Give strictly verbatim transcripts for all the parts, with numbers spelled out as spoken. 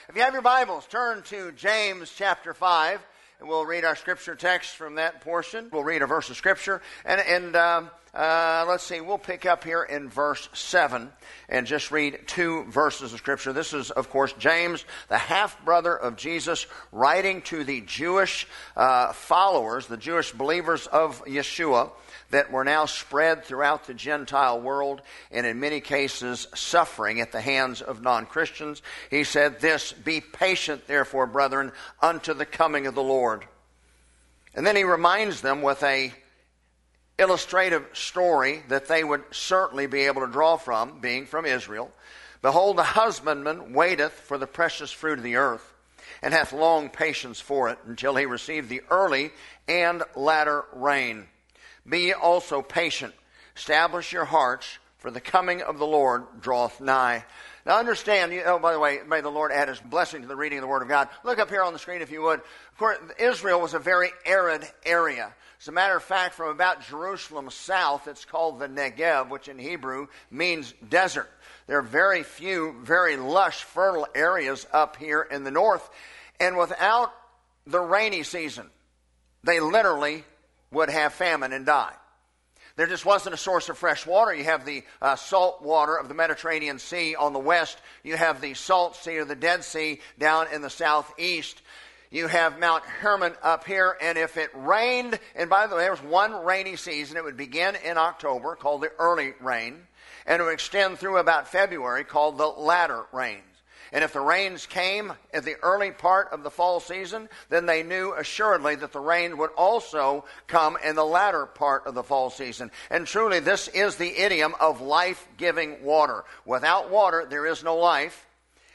If you have your Bibles, turn to James chapter five, and we'll read our scripture text from that portion. We'll read a verse of scripture, and, and um, uh, let's see, we'll pick up here in verse seven and just read two verses of scripture. This is, of course, James, the half-brother of Jesus, writing to the Jewish uh, followers, the Jewish believers of Yeshua, that were now spread throughout the Gentile world and in many cases suffering at the hands of non-Christians. He said this, "Be patient, therefore, brethren, unto the coming of the Lord." And then he reminds them with a illustrative story that they would certainly be able to draw from, being from Israel. "Behold, the husbandman waiteth for the precious fruit of the earth, and hath long patience for it, until he receive the early and latter rain. Be ye also patient. Establish your hearts, for the coming of the Lord draweth nigh." Now understand, you, oh, by the way, may the Lord add his blessing to the reading of the Word of God. Look up here on the screen if you would. Of course, Israel was a very arid area. As a matter of fact, from about Jerusalem south, it's called the Negev, which in Hebrew means desert. There are very few, very lush, fertile areas up here in the north. And without the rainy season, they literally would have famine and die. There just wasn't a source of fresh water. You have the uh, salt water of the Mediterranean Sea on the west. You have the Salt Sea or the Dead Sea down in the southeast. You have Mount Hermon up here, and if it rained, and by the way, there was one rainy season. It would begin in October, called the early rain, and it would extend through about February, called the latter rains. And if the rains came at the early part of the fall season, then they knew assuredly that the rain would also come in the latter part of the fall season. And truly, this is the idiom of life-giving water. Without water, there is no life.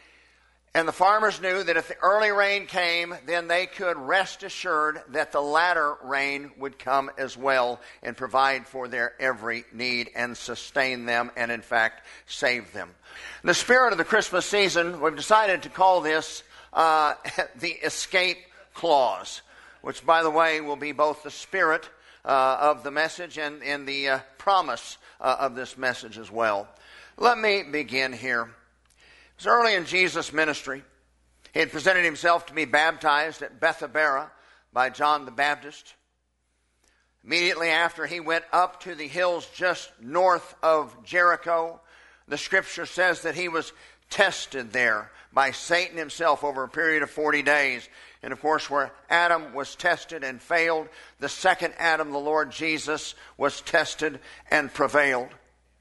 And the farmers knew that if the early rain came, then they could rest assured that the latter rain would come as well and provide for their every need and sustain them and, in fact, save them. In the spirit of the Christmas season, we've decided to call this uh, the escape clause, which, by the way, will be both the spirit uh, of the message and, and the uh, promise uh, of this message as well. Let me begin here. It was early in Jesus' ministry. He had presented himself to be baptized at Bethabara by John the Baptist. Immediately after, he went up to the hills just north of Jericho. The scripture says that he was tested there by Satan himself over a period of forty days. And of course, where Adam was tested and failed, the second Adam, the Lord Jesus, was tested and prevailed.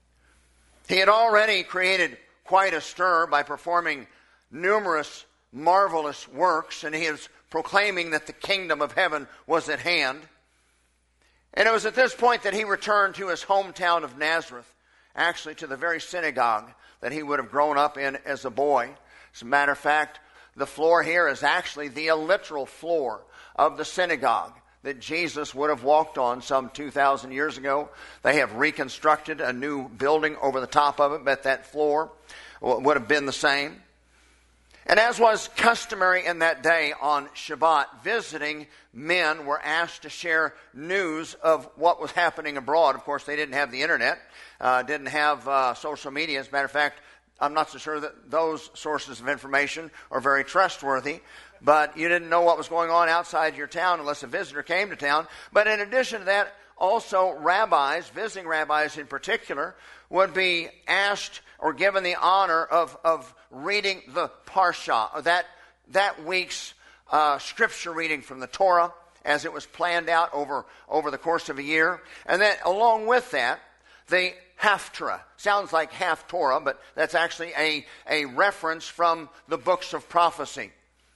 He had already created quite a stir by performing numerous marvelous works, and he is proclaiming that the kingdom of heaven was at hand. And it was at this point that he returned to his hometown of Nazareth, actually to the very synagogue that he would have grown up in as a boy. As a matter of fact, the floor here is actually the literal floor of the synagogue that Jesus would have walked on some two thousand years ago. They have reconstructed a new building over the top of it, but that floor would have been the same. And as was customary in that day on Shabbat, visiting men were asked to share news of what was happening abroad. Of course, they didn't have the internet, uh, didn't have uh, social media. As a matter of fact, I'm not so sure that those sources of information are very trustworthy. But you didn't know what was going on outside your town unless a visitor came to town. But in addition to that, also rabbis, visiting rabbis in particular, would be asked or given the honor of, of reading the Parsha, or that, that week's uh, scripture reading from the Torah as it was planned out over, over the course of a year. And then along with that, the Haftarah. Sounds like half Torah, but that's actually a, a reference from the books of prophecy.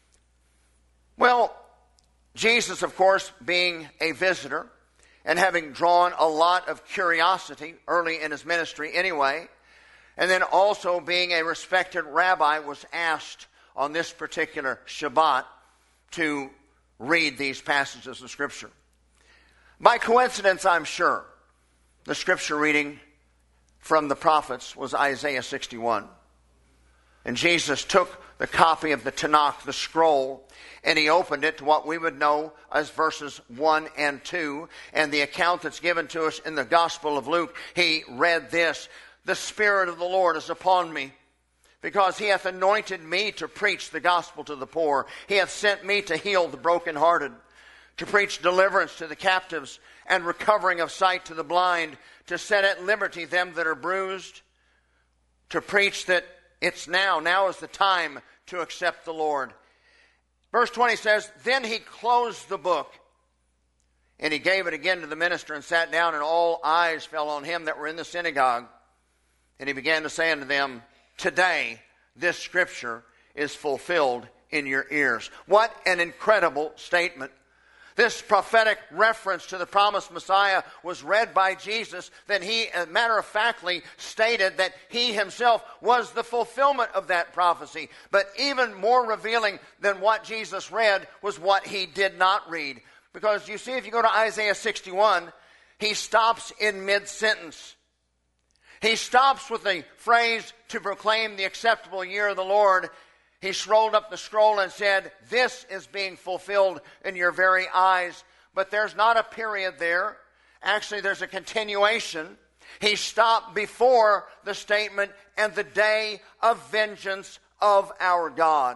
Well, Jesus, of course, being a visitor and having drawn a lot of curiosity early in his ministry anyway, and then also being a respected rabbi, was asked on this particular Shabbat to read these passages of Scripture. By coincidence, I'm sure, the Scripture reading from the prophets was Isaiah sixty-one. And Jesus took the copy of the Tanakh, the scroll, and he opened it to what we would know as verses one and two. And the account that's given to us in the Gospel of Luke, he read this: "The Spirit of the Lord is upon me, because he hath anointed me to preach the gospel to the poor. He hath sent me to heal the brokenhearted, to preach deliverance to the captives, and recovering of sight to the blind, to set at liberty them that are bruised, to preach that it's now, now is the time to accept the Lord. Verse twenty says, then he closed the book, and he gave it again to the minister, and sat down, and all eyes fell on him that were in the synagogue. And he began to say unto them, today this scripture is fulfilled in your ears. What an incredible statement. This prophetic reference to the promised Messiah was read by Jesus. Then he, matter-of-factly, stated that he himself was the fulfillment of that prophecy. But even more revealing than what Jesus read was what he did not read. Because you see, if you go to Isaiah sixty-one, he stops in mid-sentence. He stops with the phrase, to proclaim the acceptable year of the Lord. He rolled up the scroll and said, this is being fulfilled in your very eyes. But there's not a period there. Actually, there's a continuation. He stopped before the statement, and the day of vengeance of our God.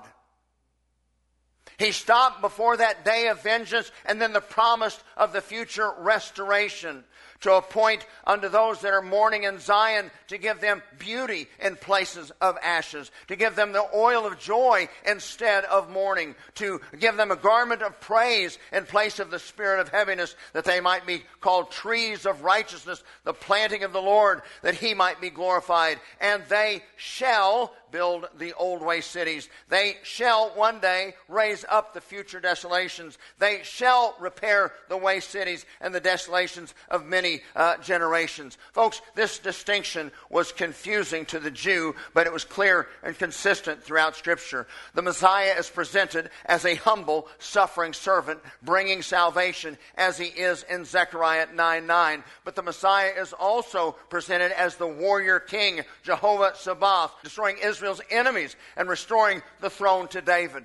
He stopped before that day of vengeance, and then the promise of the future restoration, to appoint unto those that are mourning in Zion, to give them beauty in places of ashes, to give them the oil of joy instead of mourning, to give them a garment of praise in place of the spirit of heaviness, that they might be called trees of righteousness, the planting of the Lord, that he might be glorified. And they shall build the old waste cities. They shall one day raise up the future desolations. They shall repair the waste cities and the desolations of many uh, generations. Folks, this distinction was confusing to the Jew, but it was clear and consistent throughout Scripture. The Messiah is presented as a humble, suffering servant, bringing salvation as he is in Zechariah nine nine. But the Messiah is also presented as the warrior king, Jehovah Sabaoth, destroying Israel's enemies and restoring the throne to David,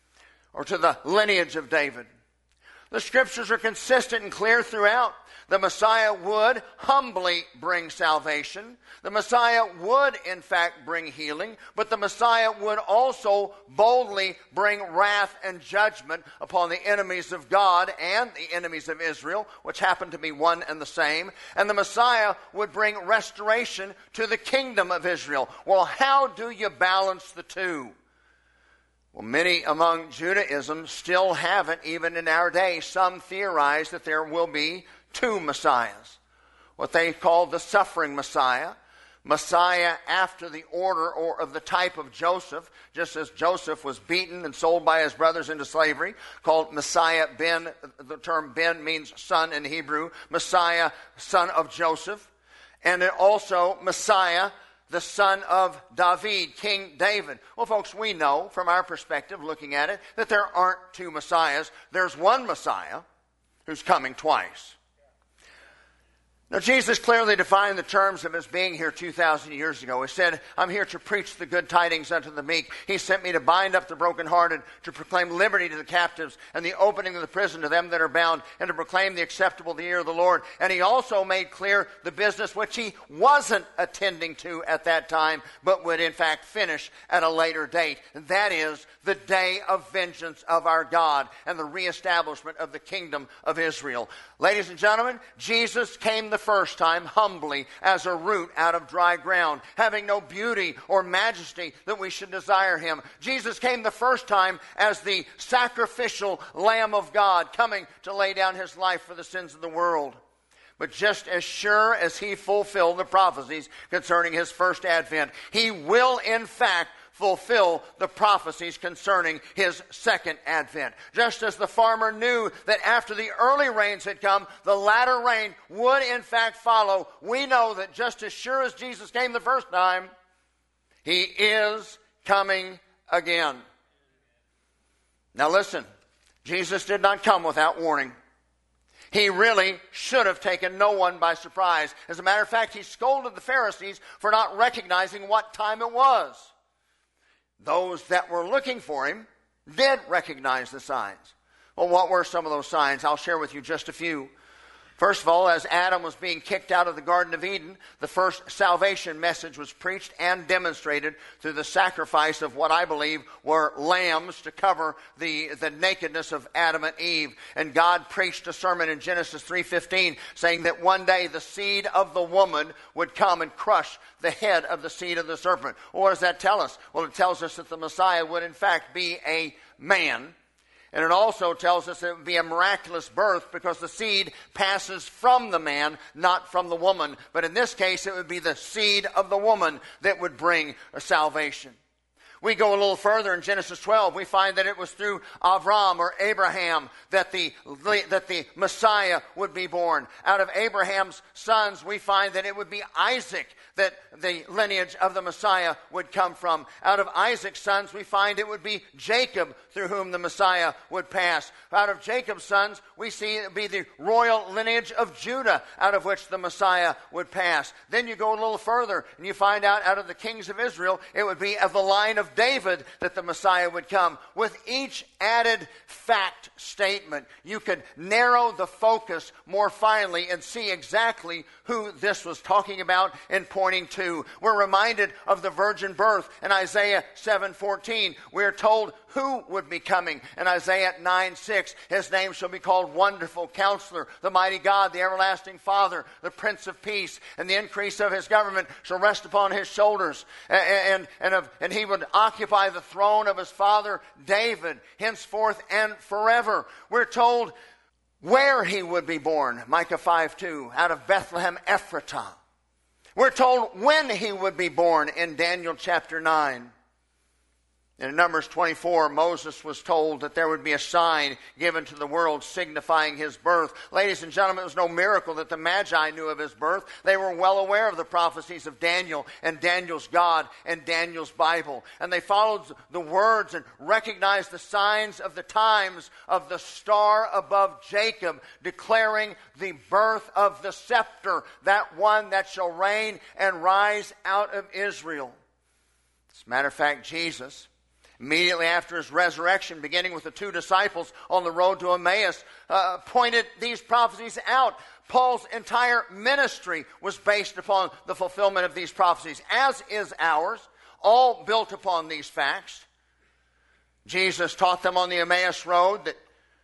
or to the lineage of David. The Scriptures are consistent and clear throughout. The Messiah would humbly bring salvation. The Messiah would, in fact, bring healing. But the Messiah would also boldly bring wrath and judgment upon the enemies of God and the enemies of Israel, which happened to be one and the same. And the Messiah would bring restoration to the kingdom of Israel. Well, how do you balance the two? Well, many among Judaism still haven't, even in our day. Some theorize that there will be two Messiahs. What they call the suffering Messiah. Messiah after the order or of the type of Joseph, just as Joseph was beaten and sold by his brothers into slavery, called Messiah ben. The term ben means son in Hebrew. Messiah, son of Joseph. And also Messiah, the son of David, King David. Well, folks, we know from our perspective, looking at it, that there aren't two Messiahs. There's one Messiah who's coming twice. Now, Jesus clearly defined the terms of his being here two thousand years ago. He said, I'm here to preach the good tidings unto the meek. He sent me to bind up the brokenhearted, to proclaim liberty to the captives, and the opening of the prison to them that are bound, and to proclaim the acceptable the year of the Lord. And he also made clear the business which he wasn't attending to at that time, but would in fact finish at a later date. And that is the day of vengeance of our God and the reestablishment of the kingdom of Israel. Ladies and gentlemen, Jesus came the first time humbly as a root out of dry ground, having no beauty or majesty that we should desire him. Jesus came the first time as the sacrificial Lamb of God, coming to lay down his life for the sins of the world. But just as sure as he fulfilled the prophecies concerning his first advent, he will in fact fulfill the prophecies concerning his second advent. Just as the farmer knew that after the early rains had come, the latter rain would in fact follow, we know that just as sure as Jesus came the first time, he is coming again. Now listen, Jesus did not come without warning. He really should have taken no one by surprise. As a matter of fact, he scolded the Pharisees for not recognizing what time it was. Those that were looking for him did recognize the signs. Well, what were some of those signs? I'll share with you just a few. First of all, as Adam was being kicked out of the Garden of Eden, the first salvation message was preached and demonstrated through the sacrifice of what I believe were lambs to cover the, the nakedness of Adam and Eve. And God preached a sermon in Genesis three fifteen saying that one day the seed of the woman would come and crush the head of the seed of the serpent. Well, what does that tell us? Well, it tells us that the Messiah would in fact be a man. And it also tells us that it would be a miraculous birth because the seed passes from the man, not from the woman. But in this case, it would be the seed of the woman that would bring a salvation. We go a little further in Genesis twelve. We find that it was through Avram or Abraham that the, that the Messiah would be born. Out of Abraham's sons, we find that it would be Isaac that the lineage of the Messiah would come from. Out of Isaac's sons, we find it would be Jacob through whom the Messiah would pass. Out of Jacob's sons, we see it would be the royal lineage of Judah out of which the Messiah would pass. Then you go a little further and you find out out of the kings of Israel, it would be of the line of David that the Messiah would come. With each added fact statement, you could narrow the focus more finely and see exactly who this was talking about and pointing to. We're reminded of the virgin birth in Isaiah seven fourteen. We're told who would be coming in Isaiah nine six. His name shall be called Wonderful Counselor, the Mighty God, the Everlasting Father, the Prince of Peace, and the increase of his government shall rest upon his shoulders, and, and, and, of, and he would occupy the throne of his father David, henceforth and forever. We're told where he would be born, Micah five two, out of Bethlehem Ephratah. We're told when he would be born in Daniel chapter nine. In Numbers twenty-four, Moses was told that there would be a sign given to the world signifying his birth. Ladies and gentlemen, it was no miracle that the Magi knew of his birth. They were well aware of the prophecies of Daniel and Daniel's God and Daniel's Bible. And they followed the words and recognized the signs of the times of the star above Jacob, declaring the birth of the scepter, that one that shall reign and rise out of Israel. As a matter of fact, Jesus, immediately after his resurrection, beginning with the two disciples on the road to Emmaus, uh, pointed these prophecies out. Paul's entire ministry was based upon the fulfillment of these prophecies, as is ours, all built upon these facts. Jesus taught them on the Emmaus road that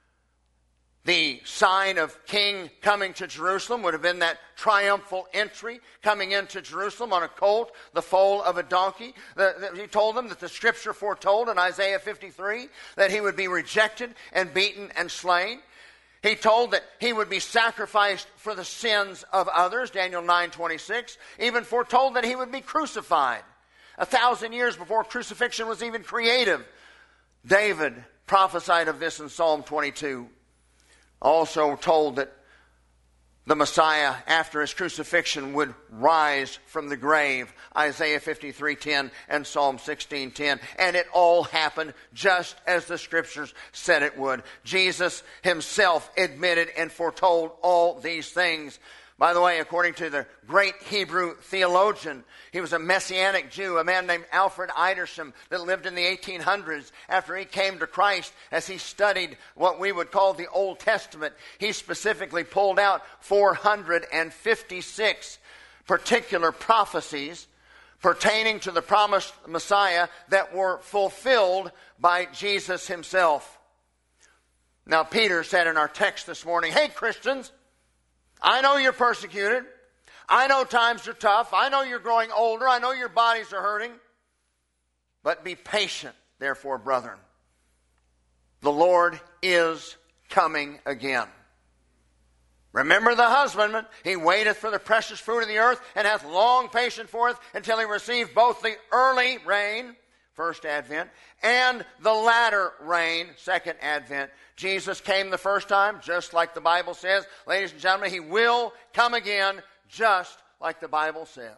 the sign of King coming to Jerusalem would have been that triumphal entry, coming into Jerusalem on a colt, the foal of a donkey. The, the, he told them that the scripture foretold in Isaiah fifty-three that he would be rejected and beaten and slain. He told that he would be sacrificed for the sins of others, Daniel nine twenty-six. Even foretold that he would be crucified. A thousand years before crucifixion was even creative, David prophesied of this in Psalm twenty-two. Also told that the Messiah, after his crucifixion, would rise from the grave, Isaiah fifty-three ten and Psalm sixteen ten. And it all happened just as the scriptures said it would. Jesus himself admitted and foretold all these things. By the way, according to the great Hebrew theologian, he was a Messianic Jew, a man named Alfred Edersheim that lived in the eighteen hundreds. After he came to Christ, as he studied what we would call the Old Testament, he specifically pulled out four hundred fifty-six particular prophecies pertaining to the promised Messiah that were fulfilled by Jesus himself. Now, Peter said in our text this morning, "Hey, Christians, I know you're persecuted. I know times are tough. I know you're growing older. I know your bodies are hurting. But be patient, therefore, brethren. The Lord is coming again. Remember the husbandman. He waiteth for the precious fruit of the earth, and hath long patience for it, until he receive both the early rain," first advent, "and the latter rain," second advent. Jesus came the first time, just like the Bible says. Ladies and gentlemen, he will come again, just like the Bible says.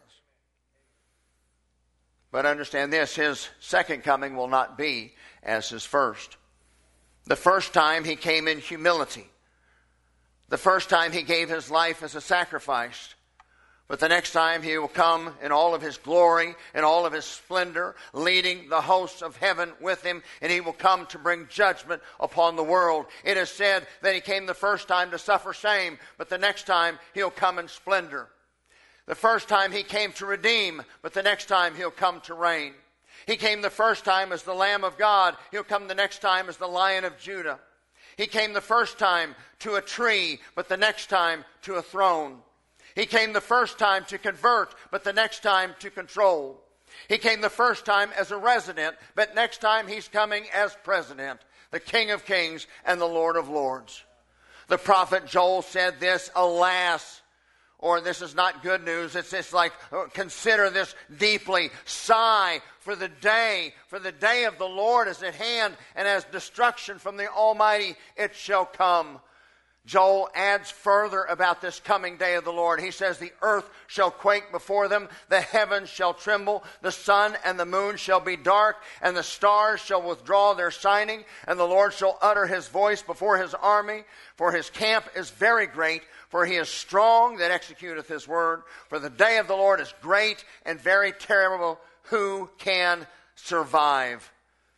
But understand this, his second coming will not be as his first. The first time he came in humility. The first time he gave his life as a sacrifice But the next time he will come in all of his glory and all of his splendor, leading the hosts of heaven with him, and he will come to bring judgment upon the world. It is said that he came the first time to suffer shame, but the next time he'll come in splendor. The first time he came to redeem, but the next time he'll come to reign. He came the first time as the Lamb of God. He'll come the next time as the Lion of Judah. He came the first time to a tree, but the next time to a throne. He came the first time to convert, but the next time to control. He came the first time as a resident, but next time he's coming as president, the King of Kings and the Lord of Lords. The prophet Joel said this, alas, or this is not good news. It's just like, consider this deeply. Sigh for the day, for the day of the Lord is at hand, and as destruction from the Almighty it shall come. Joel adds further about this coming day of the Lord. He says, the earth shall quake before them, the heavens shall tremble, the sun and the moon shall be dark, and the stars shall withdraw their shining, and the Lord shall utter his voice before his army. For his camp is very great, for he is strong that executeth his word. For the day of the Lord is great and very terrible. Who can survive?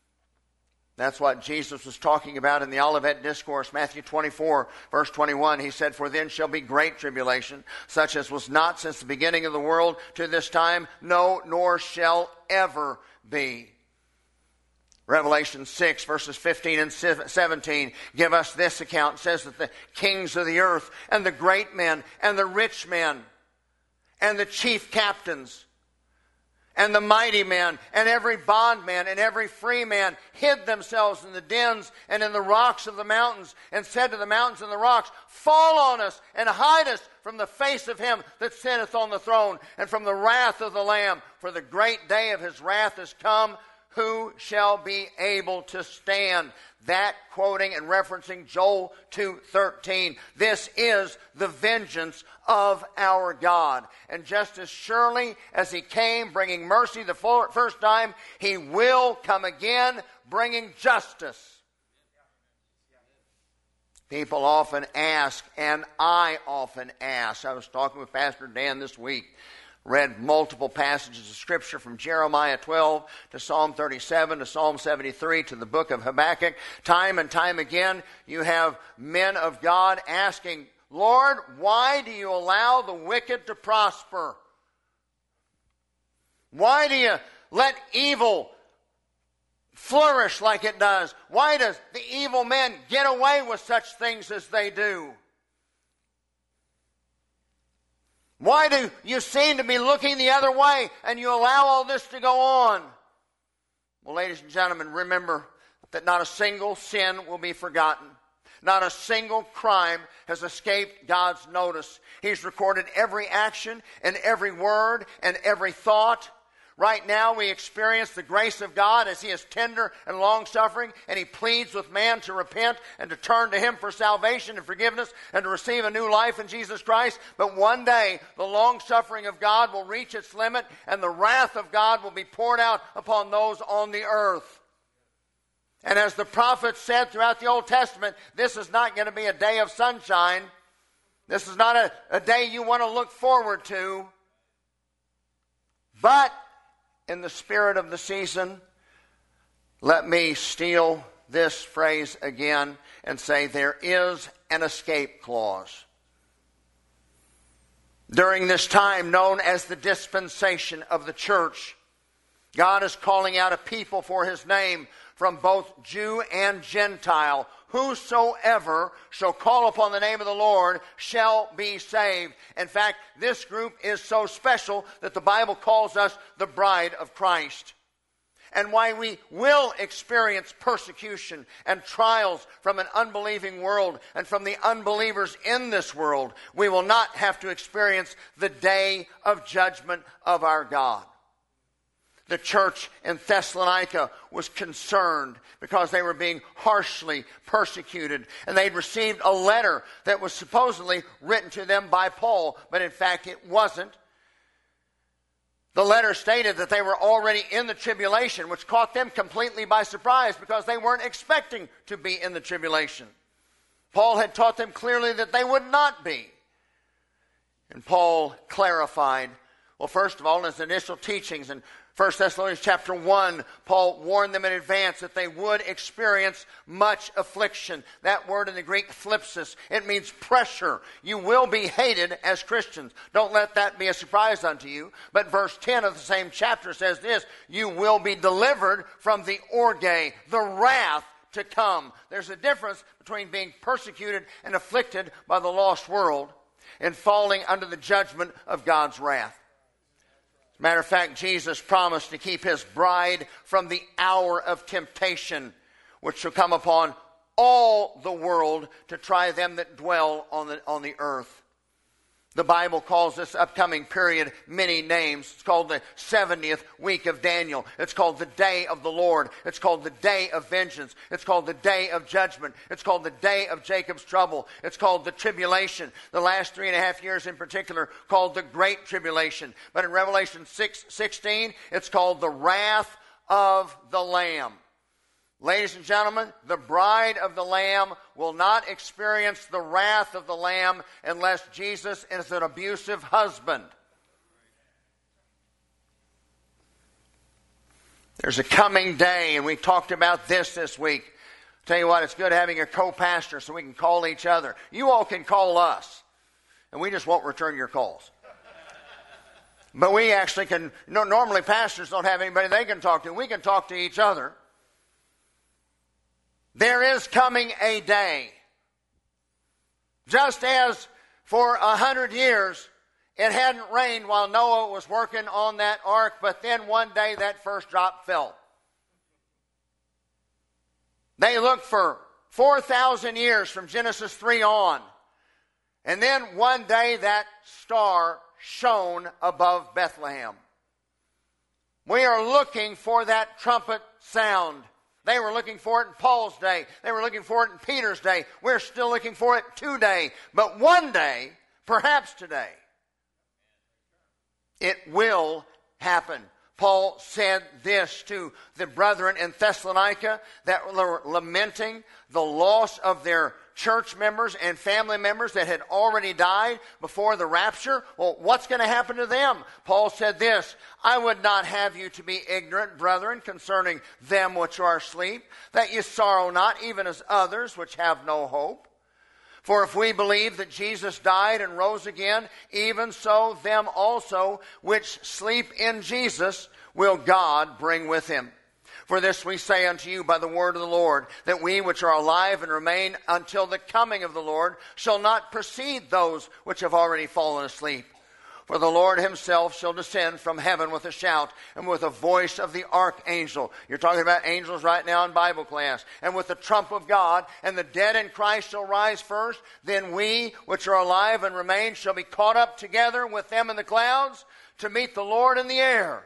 That's what Jesus was talking about in the Olivet Discourse, Matthew twenty-four, verse twenty-one. He said, for then shall be great tribulation, such as was not since the beginning of the world to this time, no, nor shall ever be. Revelation six, verses fifteen and seventeen give us this account. It says that the kings of the earth and the great men and the rich men and the chief captains and the mighty men, and every bondman, and every free man hid themselves in the dens and in the rocks of the mountains, and said to the mountains and the rocks, fall on us, and hide us from the face of him that sitteth on the throne, and from the wrath of the Lamb. For the great day of his wrath is come. Who shall be able to stand? That quoting and referencing Joel two thirteen. This is the vengeance of our God. And just as surely as he came bringing mercy the first time, he will come again bringing justice. People often ask, and I often ask. I was talking with Pastor Dan this week. Read multiple passages of Scripture from Jeremiah twelve to Psalm thirty-seven to Psalm seventy-three to the book of Habakkuk. Time and time again, you have men of God asking, Lord, why do you allow the wicked to prosper? Why do you let evil flourish like it does? Why does the evil men get away with such things as they do? Why do you seem to be looking the other way and you allow all this to go on? Well, ladies and gentlemen, remember that not a single sin will be forgotten. Not a single crime has escaped God's notice. He's recorded every action and every word and every thought. Right now we experience the grace of God as he is tender and long-suffering, and he pleads with man to repent and to turn to him for salvation and forgiveness and to receive a new life in Jesus Christ. But one day the long-suffering of God will reach its limit, and the wrath of God will be poured out upon those on the earth. And as the prophets said throughout the Old Testament, this is not going to be a day of sunshine. This is not a, a day you want to look forward to. But in the spirit of the season, let me steal this phrase again and say there is an escape clause. During this time known as the dispensation of the church, God is calling out a people for his name from both Jew and Gentile. Whosoever shall call upon the name of the Lord shall be saved. In fact, this group is so special that the Bible calls us the bride of Christ. And why we will experience persecution and trials from an unbelieving world and from the unbelievers in this world, we will not have to experience the day of judgment of our God. The church in Thessalonica was concerned because they were being harshly persecuted. And they'd received a letter that was supposedly written to them by Paul, but in fact it wasn't. The letter stated that they were already in the tribulation, which caught them completely by surprise because they weren't expecting to be in the tribulation. Paul had taught them clearly that they would not be. And Paul clarified, well, first of all, in his initial teachings in First Thessalonians chapter one, Paul warned them in advance that they would experience much affliction. That word in the Greek, thlipsis, it means pressure. You will be hated as Christians. Don't let that be a surprise unto you. But verse ten of the same chapter says this, you will be delivered from the orge, the wrath to come. There's a difference between being persecuted and afflicted by the lost world and falling under the judgment of God's wrath. Matter of fact, Jesus promised to keep his bride from the hour of temptation, which shall come upon all the world to try them that dwell on the, on the earth. The Bible calls this upcoming period many names. It's called the seventieth week of Daniel. It's called the day of the Lord. It's called the day of vengeance. It's called the day of judgment. It's called the day of Jacob's trouble. It's called the tribulation. The last three and a half years in particular called the great tribulation. But in Revelation six sixteen, it's called the wrath of the Lamb. Ladies and gentlemen, the bride of the Lamb will not experience the wrath of the Lamb unless Jesus is an abusive husband. There's a coming day, and we talked about this this week. Tell you what, it's good having a co-pastor so we can call each other. You all can call us, and we just won't return your calls. But we actually can, no, normally pastors don't have anybody they can talk to. We can talk to each other. There is coming a day. Just as for a hundred years it hadn't rained while Noah was working on that ark, but then one day that first drop fell. They looked for four thousand years from Genesis three on. And then one day that star shone above Bethlehem. We are looking for that trumpet sound. They were looking for it in Paul's day. They were looking for it in Peter's day. We're still looking for it today. But one day, perhaps today, it will happen. Paul said this to the brethren in Thessalonica that were lamenting the loss of their church members and family members that had already died before the rapture. Well, what's going to happen to them? Paul said this, I would not have you to be ignorant, brethren, concerning them which are asleep, that ye sorrow not, even as others which have no hope. For if we believe that Jesus died and rose again, even so them also which sleep in Jesus will God bring with him. For this we say unto you by the word of the Lord, that we which are alive and remain until the coming of the Lord shall not precede those which have already fallen asleep. For the Lord himself shall descend from heaven with a shout, and with a voice of the archangel. You're talking about angels right now in Bible class. And with the trump of God, and the dead in Christ shall rise first. Then we which are alive and remain shall be caught up together with them in the clouds to meet the Lord in the air.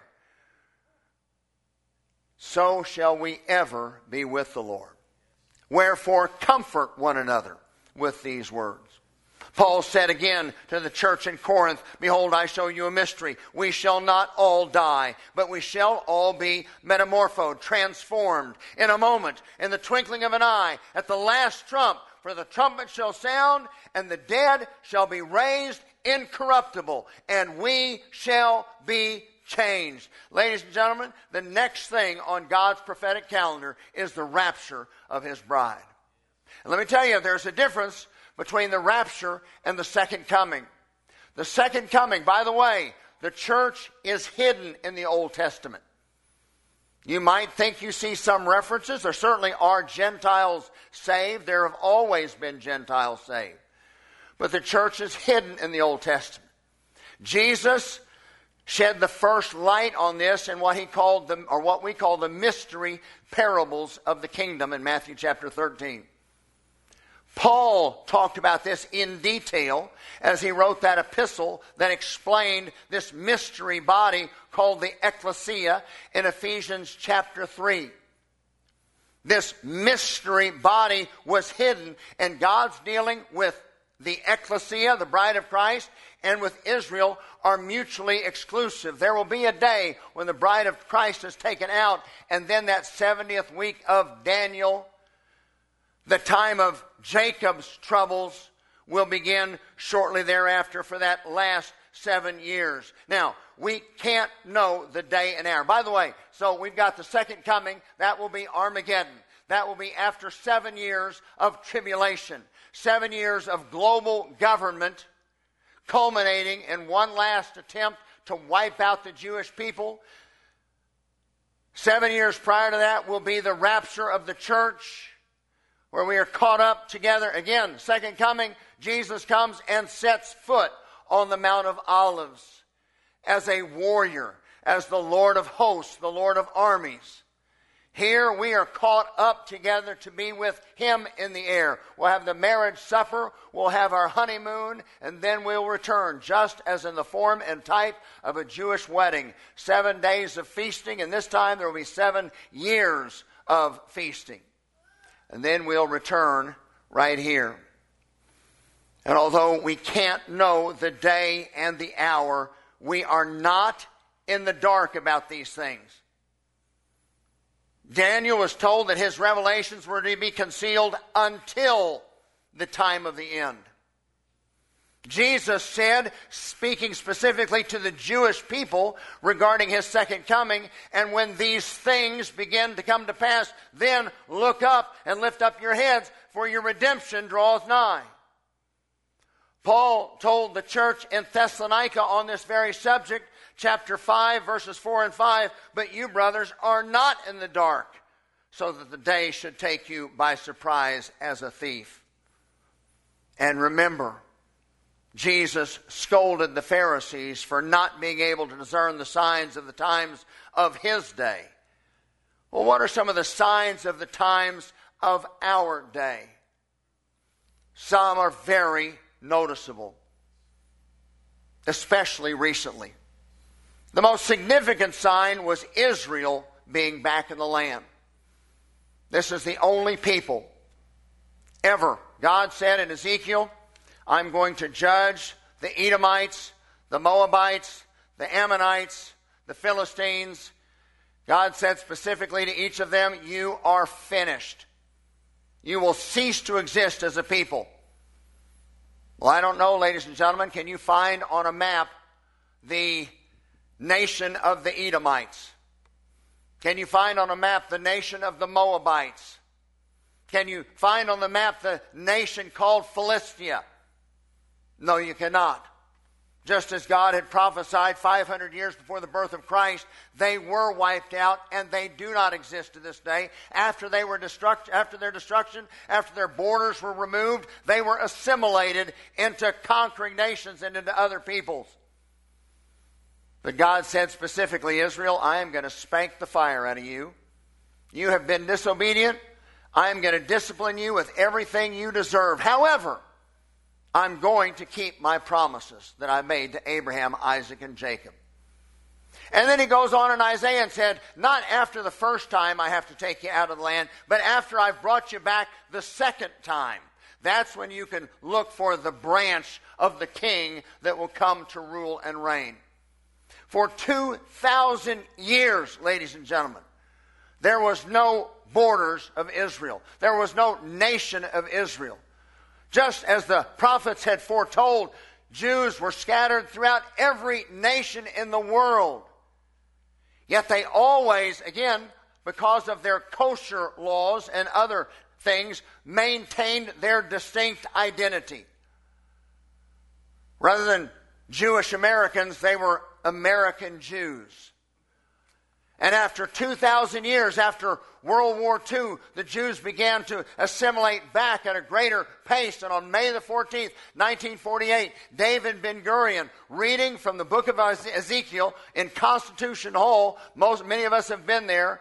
So shall we ever be with the Lord. Wherefore comfort one another with these words. Paul said again to the church in Corinth, behold, I show you a mystery. We shall not all die, but we shall all be metamorphosed, transformed in a moment, in the twinkling of an eye, at the last trump. For the trumpet shall sound, and the dead shall be raised incorruptible, and we shall be changed. Ladies and gentlemen, the next thing on God's prophetic calendar is the rapture of his bride. And let me tell you, there's a difference between the rapture and the second coming. The second coming, by the way, the church is hidden in the Old Testament. You might think you see some references. There certainly are Gentiles saved. There have always been Gentiles saved. But the church is hidden in the Old Testament. Jesus shed the first light on this in what he called the, or what we call the mystery parables of the kingdom in Matthew chapter thirteen. Paul talked about this in detail as he wrote that epistle that explained this mystery body called the ecclesia in Ephesians chapter three. This mystery body was hidden, and God's dealing with the ecclesia, the bride of Christ, and with Israel are mutually exclusive. There will be a day when the bride of Christ is taken out, and then that seventieth week of Daniel, the time of Jacob's troubles, will begin shortly thereafter for that last seven years. Now, we can't know the day and hour. By the way, so we've got the second coming. That will be Armageddon. That will be after seven years of tribulation. Seven years of global government culminating in one last attempt to wipe out the Jewish people. Seven years prior to that will be the rapture of the church, where we are caught up together. Again, second coming, Jesus comes and sets foot on the Mount of Olives as a warrior, as the Lord of hosts, the Lord of armies. Here we are caught up together to be with Him in the air. We'll have the marriage supper, we'll have our honeymoon, and then we'll return, just as in the form and type of a Jewish wedding. Seven days of feasting, and this time there will be seven years of feasting. And then we'll return right here. And although we can't know the day and the hour, we are not in the dark about these things. Daniel was told that his revelations were to be concealed until the time of the end. Jesus said, speaking specifically to the Jewish people regarding His second coming, and when these things begin to come to pass, then look up and lift up your heads, for your redemption draweth nigh. Paul told the church in Thessalonica on this very subject, chapter five, verses four and five, but you, brothers, are not in the dark, so that the day should take you by surprise as a thief. And remember, Jesus scolded the Pharisees for not being able to discern the signs of the times of His day. Well, what are some of the signs of the times of our day? Some are very noticeable, especially recently. The most significant sign was Israel being back in the land. This is the only people ever. God said in Ezekiel, I'm going to judge the Edomites, the Moabites, the Ammonites, the Philistines. God said specifically to each of them, you are finished. You will cease to exist as a people. Well, I don't know, ladies and gentlemen, can you find on a map the nation of the Edomites? Can you find on a map the nation of the Moabites? Can you find on the map the nation called Philistia? No, you cannot. Just as God had prophesied five hundred years before the birth of Christ, they were wiped out and they do not exist to this day. After they were destruct- after their destruction, after their borders were removed, they were assimilated into conquering nations and into other peoples. But God said specifically, Israel, I am going to spank the fire out of you. You have been disobedient. I am going to discipline you with everything you deserve. However, I'm going to keep my promises that I made to Abraham, Isaac, and Jacob. And then he goes on in Isaiah and said, not after the first time I have to take you out of the land, but after I've brought you back the second time. That's when you can look for the branch of the king that will come to rule and reign. For two thousand years, ladies and gentlemen, there was no borders of Israel. There was no nation of Israel. Just as the prophets had foretold, Jews were scattered throughout every nation in the world. Yet they always, again, because of their kosher laws and other things, maintained their distinct identity. Rather than Jewish Americans, they were American Jews. And after two thousand years, after World War Two, the Jews began to assimilate back at a greater pace. And on May the fourteenth, nineteen forty-eight, David Ben-Gurion, reading from the book of Ezekiel in Constitution Hall, most, many of us have been there,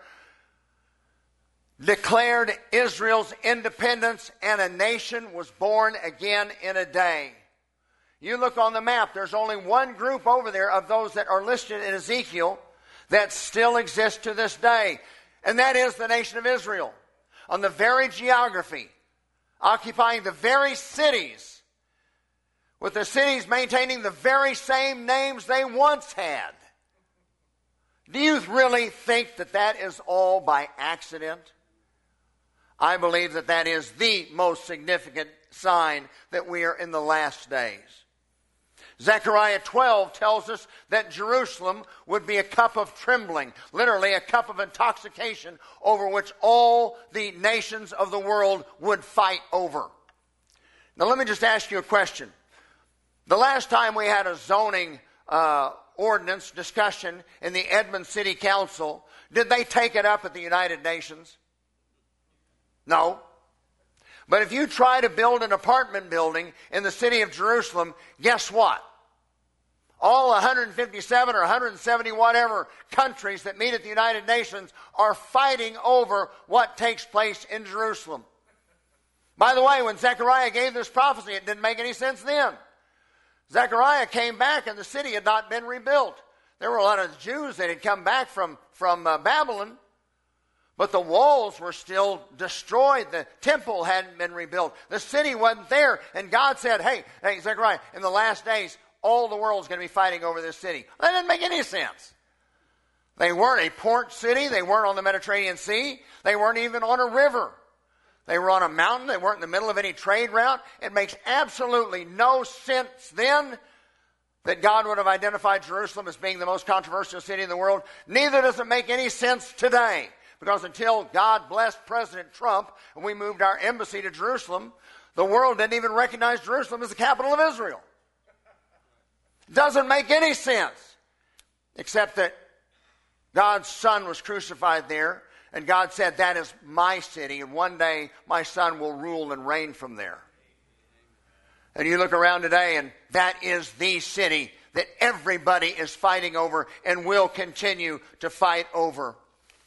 declared Israel's independence, and a nation was born again in a day. You look on the map, there's only one group over there of those that are listed in Ezekiel that still exists to this day. And that is the nation of Israel. On the very geography, occupying the very cities, with the cities maintaining the very same names they once had. Do you really think that that is all by accident? I believe that that is the most significant sign that we are in the last days. Zechariah twelve tells us that Jerusalem would be a cup of trembling, literally a cup of intoxication over which all the nations of the world would fight over. Now let me just ask you a question. The last time we had a zoning uh, ordinance discussion in the Edmond City Council, did they take it up at the United Nations? No. But if you try to build an apartment building in the city of Jerusalem, guess what? All one hundred fifty-seven or one hundred seventy whatever countries that meet at the United Nations are fighting over what takes place in Jerusalem. By the way, when Zechariah gave this prophecy, it didn't make any sense then. Zechariah came back and the city had not been rebuilt. There were a lot of Jews that had come back from, from uh, Babylon, but the walls were still destroyed. The temple hadn't been rebuilt. The city wasn't there. And God said, hey, hey, Zechariah, in the last days, all the world's going to be fighting over this city. That didn't make any sense. They weren't a port city. They weren't on the Mediterranean Sea. They weren't even on a river. They were on a mountain. They weren't in the middle of any trade route. It makes absolutely no sense then that God would have identified Jerusalem as being the most controversial city in the world. Neither does it make any sense today. Because until God blessed President Trump and we moved our embassy to Jerusalem, the world didn't even recognize Jerusalem as the capital of Israel. Doesn't make any sense. Except that God's Son was crucified there. And God said, that is my city, and one day my Son will rule and reign from there. And you look around today, and that is the city that everybody is fighting over and will continue to fight over.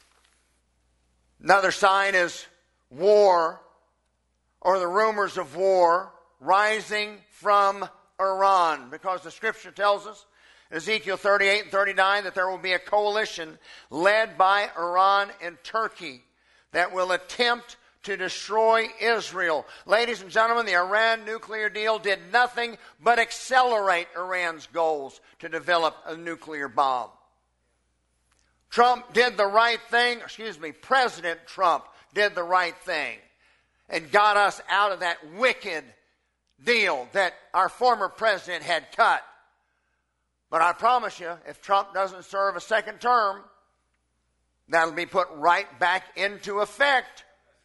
Another sign is war, or the rumors of war, rising from Iran. Because the Scripture tells us, Ezekiel thirty-eight and thirty-nine, that there will be a coalition led by Iran and Turkey that will attempt to destroy Israel. Ladies and gentlemen, the Iran nuclear deal did nothing but accelerate Iran's goals to develop a nuclear bomb. Trump did the right thing, excuse me, President Trump did the right thing and got us out of that wicked deal that our former president had cut. But I promise you, if Trump doesn't serve a second term, that'll be put right back into effect.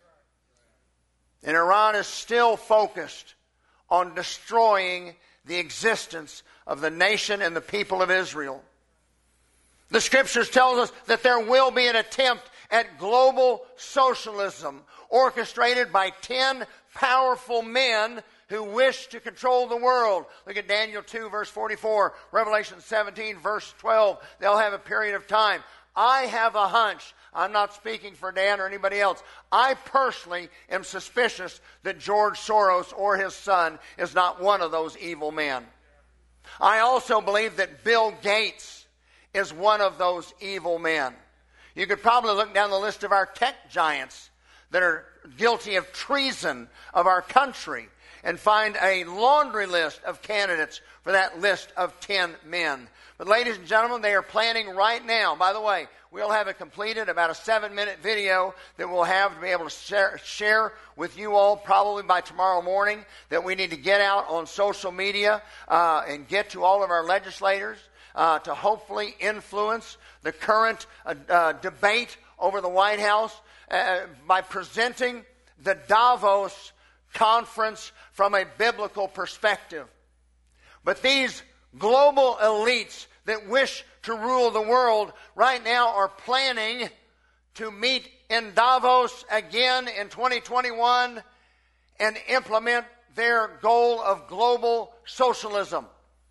And Iran is still focused on destroying the existence of the nation and the people of Israel. The Scriptures tell us that there will be an attempt at global socialism orchestrated by ten powerful men who wish to control the world. Look at Daniel two, verse forty-four, Revelation seventeen, verse twelve. They'll have a period of time. I have a hunch. I'm not speaking for Dan or anybody else. I personally am suspicious that George Soros or his son is not one of those evil men. I also believe that Bill Gates is one of those evil men. You could probably look down the list of our tech giants that are guilty of treason of our country and find a laundry list of candidates for that list of ten men. But ladies and gentlemen, they are planning right now. By the way, we'll have it completed, about a seven-minute video that we'll have to be able to share, share with you all probably by tomorrow morning, that we need to get out on social media uh, and get to all of our legislators uh, to hopefully influence the current uh, uh, debate over the White House uh, by presenting the Davos conference from a biblical perspective. But these global elites that wish to rule the world right now are planning to meet in Davos again in twenty twenty-one and implement their goal of global socialism.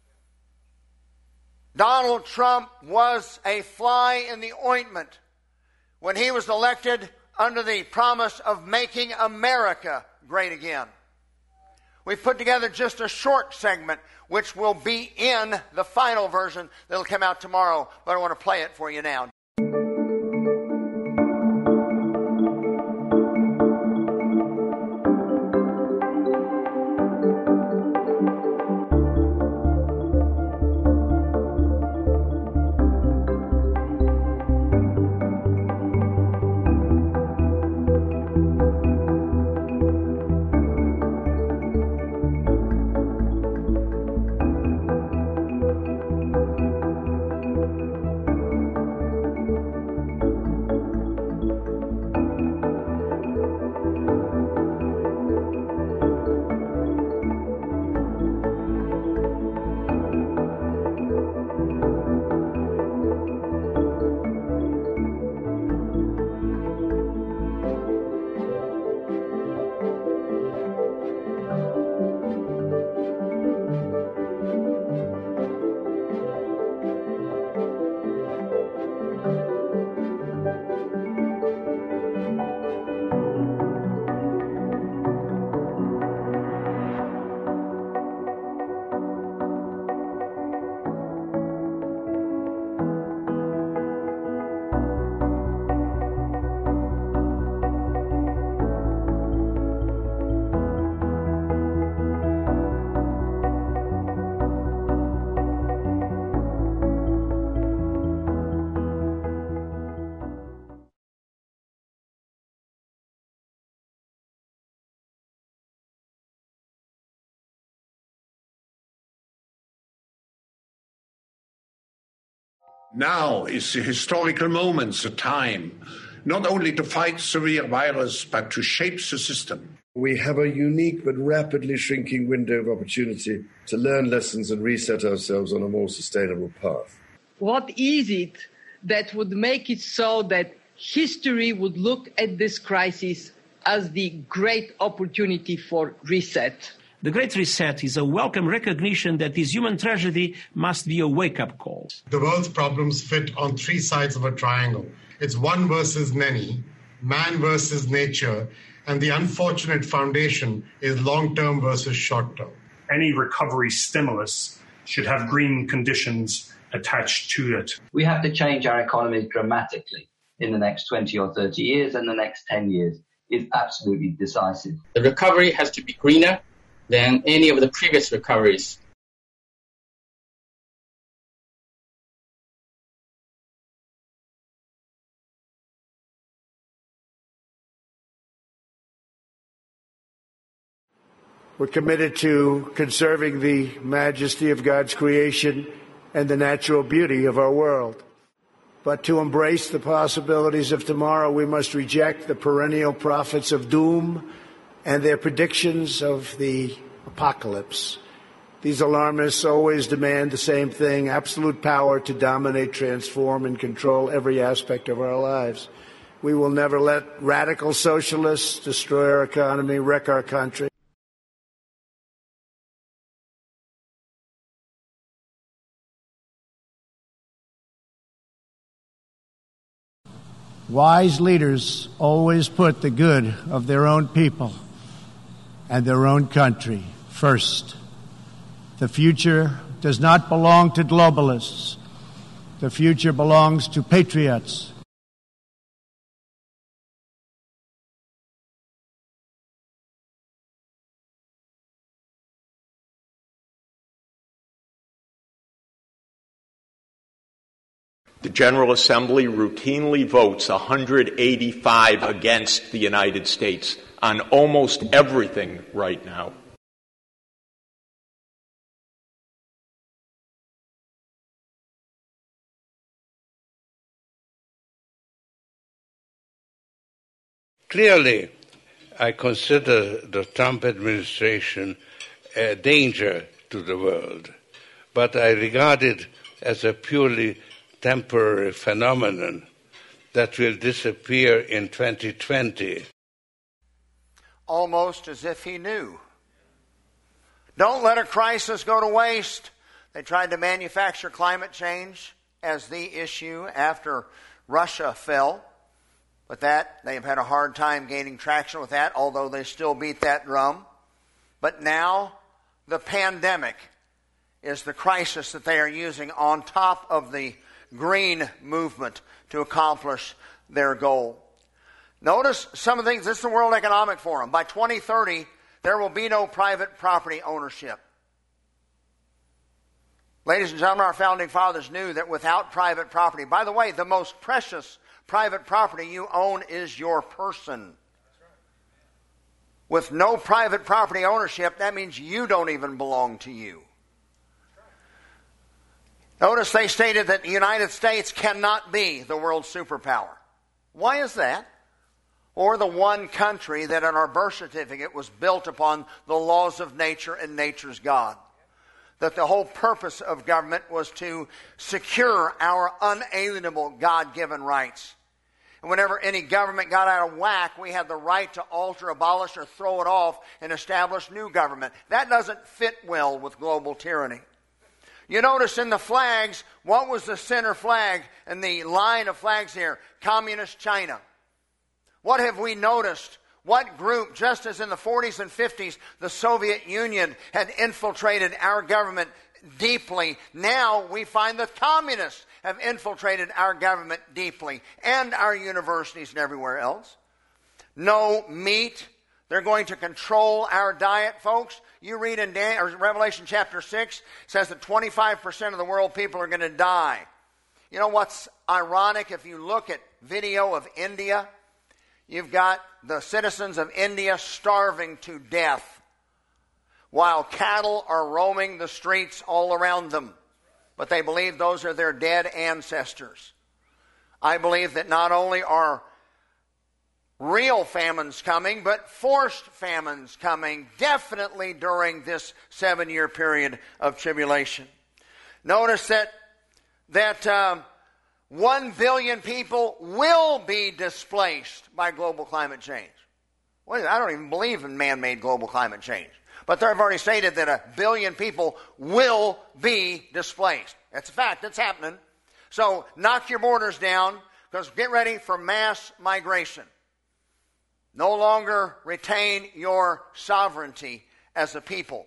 Donald Trump was a fly in the ointment when he was elected under the promise of making America great again. We've put together just a short segment which will be in the final version that'll come out tomorrow, but I want to play it for you now. Now is the historical moment, the time, not only to fight severe virus, but to shape the system. We have a unique but rapidly shrinking window of opportunity to learn lessons and reset ourselves on a more sustainable path. What is it that would make it so that history would look at this crisis as the great opportunity for reset? The Great Reset is a welcome recognition that this human tragedy must be a wake-up call. The world's problems fit on three sides of a triangle. It's one versus many, man versus nature, and the unfortunate foundation is long-term versus short-term. Any recovery stimulus should have green conditions attached to it. We have to change our economy dramatically in the next twenty or thirty years, and the next ten years is absolutely decisive. The recovery has to be greener than any of the previous recoveries. We're committed to conserving the majesty of God's creation and the natural beauty of our world. But to embrace the possibilities of tomorrow, we must reject the perennial prophets of doom and their predictions of the apocalypse. These alarmists always demand the same thing: absolute power to dominate, transform, and control every aspect of our lives. We will never let radical socialists destroy our economy, wreck our country. Wise leaders always put the good of their own people and their own country first. The future does not belong to globalists. The future belongs to patriots. The General Assembly routinely votes one hundred eighty-five against the United States on almost everything right now. Clearly, I consider the Trump administration a danger to the world, but I regard it as a purely temporary phenomenon that will disappear in twenty twenty. Almost as if he knew. Don't let a crisis go to waste. They tried to manufacture climate change as the issue after Russia fell. But that, they've had a hard time gaining traction with that, although they still beat that drum. But now, the pandemic is the crisis that they are using on top of the green movement to accomplish their goal. Notice some of the things. This is the World Economic Forum. By twenty thirty, there will be no private property ownership. Ladies and gentlemen, our founding fathers knew that without private property, by the way, the most precious private property you own is your person. With no private property ownership, that means you don't even belong to you. Notice they stated that the United States cannot be the world superpower. Why is that? Or the one country that in our birth certificate was built upon the laws of nature and nature's God. That the whole purpose of government was to secure our unalienable God-given rights. And whenever any government got out of whack, we had the right to alter, abolish, or throw it off and establish new government. That doesn't fit well with global tyranny. You notice in the flags, what was the center flag in the line of flags here? Communist China. What have we noticed? What group, just as in the forties and fifties, the Soviet Union had infiltrated our government deeply, now we find the communists have infiltrated our government deeply, and our universities and everywhere else. No meat. They're going to control our diet, folks. You read in Dan- or Revelation chapter six, it says that twenty-five percent of the world people are going to die. You know what's ironic? If you look at video of India, you've got the citizens of India starving to death while cattle are roaming the streets all around them. but they believe those are their dead ancestors. I believe that not only are real famines coming, but forced famines coming, definitely during this seven-year period of tribulation. Notice that that um, one billion people will be displaced by global climate change. Well, I don't even believe in man-made global climate change. But they've already stated that a billion people will be displaced. That's a fact. That's happening. So knock your borders down, because get ready for mass migration. No longer retain your sovereignty as a people.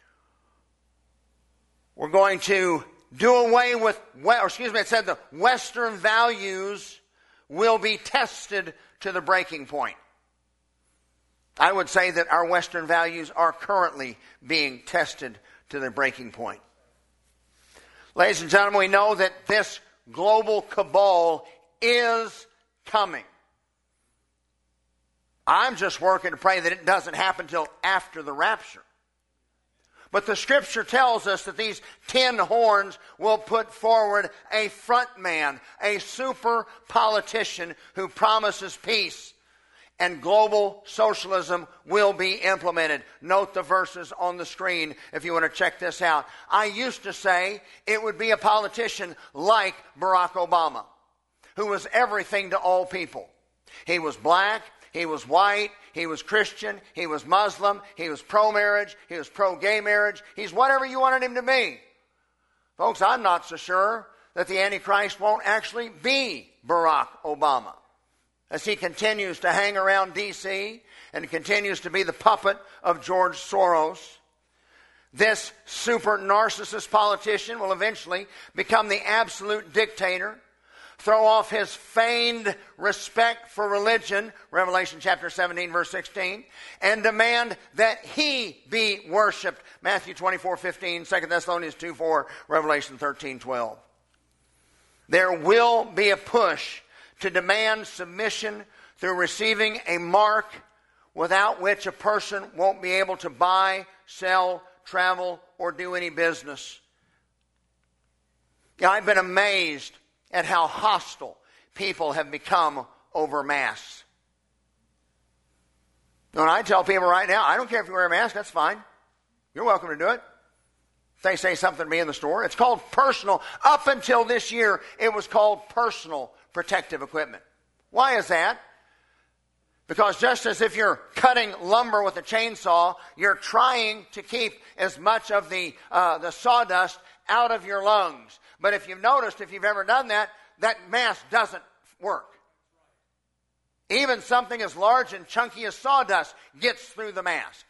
We're going to do away with, or excuse me, it said the Western values will be tested to the breaking point. I would say that our Western values are currently being tested to the breaking point. Ladies and gentlemen, we know that this global cabal is coming. I'm just working to pray that it doesn't happen until after the rapture. But the Scripture tells us that these ten horns will put forward a front man, a super politician who promises peace. And global socialism will be implemented. Note the verses on the screen if you want to check this out. I used to say it would be a politician like Barack Obama, who was everything to all people. He was black, he was white, he was Christian, he was Muslim, he was pro-marriage, he was pro-gay marriage. He's whatever you wanted him to be. Folks, I'm not so sure that the Antichrist won't actually be Barack Obama, as he continues to hang around D C and continues to be the puppet of George Soros. This super narcissist politician will eventually become the absolute dictator, throw off his feigned respect for religion, Revelation chapter seventeen, verse sixteen, and demand that he be worshipped, Matthew twenty-four, fifteen, Second Thessalonians two, four, Revelation thirteen, twelve. There will be a push to demand submission through receiving a mark without which a person won't be able to buy, sell, travel, or do any business. Yeah, I've been amazed at how hostile people have become over masks. And I tell people right now, I don't care if you wear a mask, that's fine. You're welcome to do it. If they say something to me in the store, it's called personal. Up until this year, it was called personal protective equipment. Why is that? Because just as if you're cutting lumber with a chainsaw, you're trying to keep as much of the uh, the sawdust out of your lungs. But if you've noticed, if you've ever done that, that mask doesn't work. Even something as large and chunky as sawdust gets through the mask.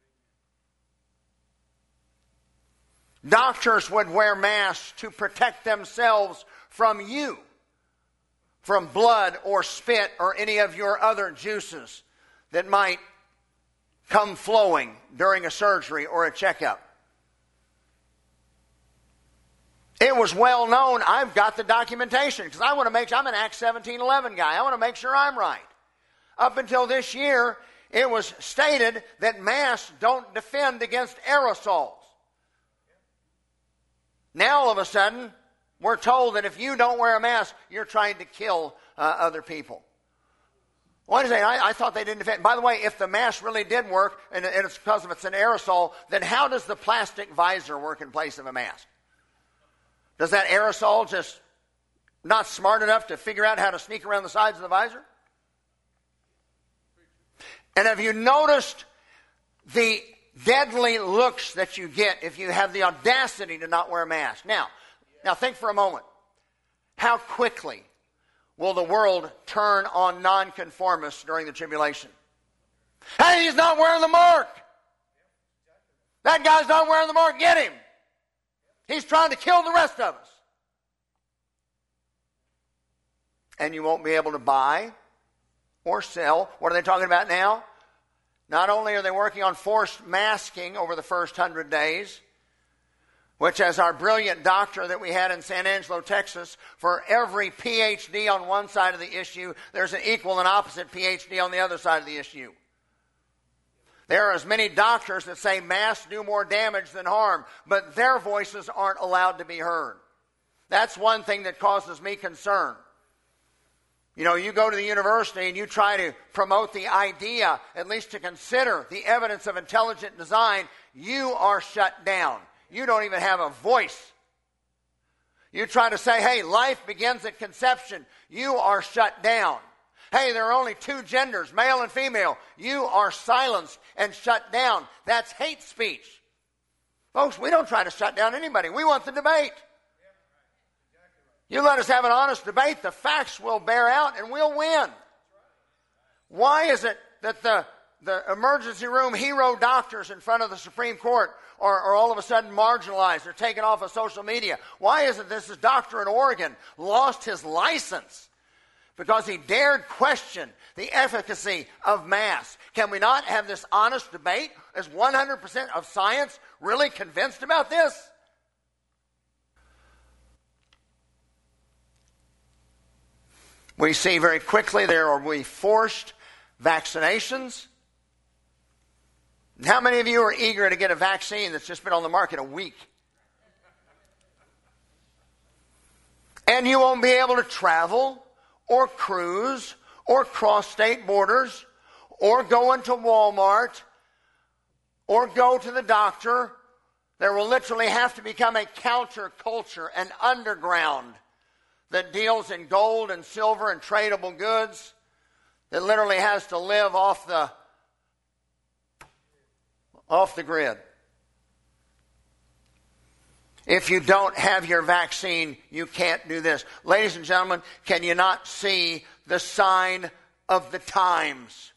Doctors would wear masks to protect themselves from you, from blood or spit or any of your other juices that might come flowing during a surgery or a checkup. It was well known. I've got the documentation because I want to make sure, I'm an Acts seventeen eleven guy. I want to make sure I'm right. Up until this year, it was stated that masks don't defend against aerosols. Now all of a sudden, we're told that if you don't wear a mask, you're trying to kill uh, other people. Why is that? I, I thought they didn't defend. By the way, if the mask really did work, and, and it's because of it's an aerosol, then how does the plastic visor work in place of a mask? Does that aerosol just not smart enough to figure out how to sneak around the sides of the visor? And have you noticed the deadly looks that you get if you have the audacity to not wear a mask? Now, now think for a moment. How quickly will the world turn on nonconformists during the tribulation? Hey, he's not wearing the mark. That guy's not wearing the mark. Get him. He's trying to kill the rest of us. And you won't be able to buy or sell. What are they talking about now? Not only are they working on forced masking over the first hundred days, which, as our brilliant doctor that we had in San Angelo, Texas, for every P H D on one side of the issue, there's an equal and opposite P H D on the other side of the issue. There are as many doctors that say masks do more damage than harm, but their voices aren't allowed to be heard. That's one thing that causes me concern. You know, you go to the university and you try to promote the idea, at least to consider the evidence of intelligent design, you are shut down. You don't even have a voice. You try to say, hey, life begins at conception. You are shut down. Hey, there are only two genders, male and female. You are silenced and shut down. That's hate speech. Folks, we don't try to shut down anybody. We want the debate. You let us have an honest debate, the facts will bear out and we'll win. Why is it that the, the emergency room hero doctors in front of the Supreme Court are, are all of a sudden marginalized? They're taken off of social media. Why is it this doctor in Oregon lost his license because he dared question the efficacy of masks? Can we not have this honest debate? Is one hundred percent of science really convinced about this? We see very quickly there will be forced vaccinations. How many of you are eager to get a vaccine that's just been on the market a week? And you won't be able to travel or cruise or cross state borders or go into Walmart or go to the doctor. There will literally have to become a counterculture, an underground that deals in gold and silver and tradable goods, that literally has to live off the off the grid. If you don't have your vaccine, you can't do this. Ladies and gentlemen, can you not see the sign of the times?